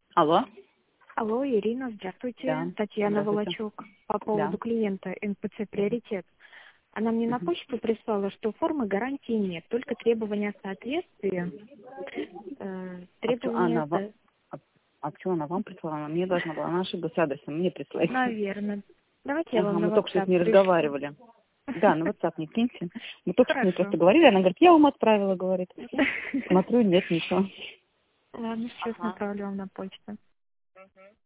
Алло. Алло, Ирина, здравствуйте. Да. Татьяна Здравствуйте. Волочок по поводу Да. клиента НПЦ «Приоритет». Она мне на почту прислала, что формы гарантии нет, только требования соответствия. Требования, Почему она вам прислала? Она мне должна была. Она ошиблась адресом. Мне прислать. наверное. Давайте я Ага, вам на мы только что с WhatsApp ней пришлю. разговаривали. Да, на WhatsApp не киньте. Мы только что с ней Хорошо. просто говорили. Она говорит, я вам отправила, говорит. Смотрю, нет ничего. Ладно, сейчас направлю вам на почту.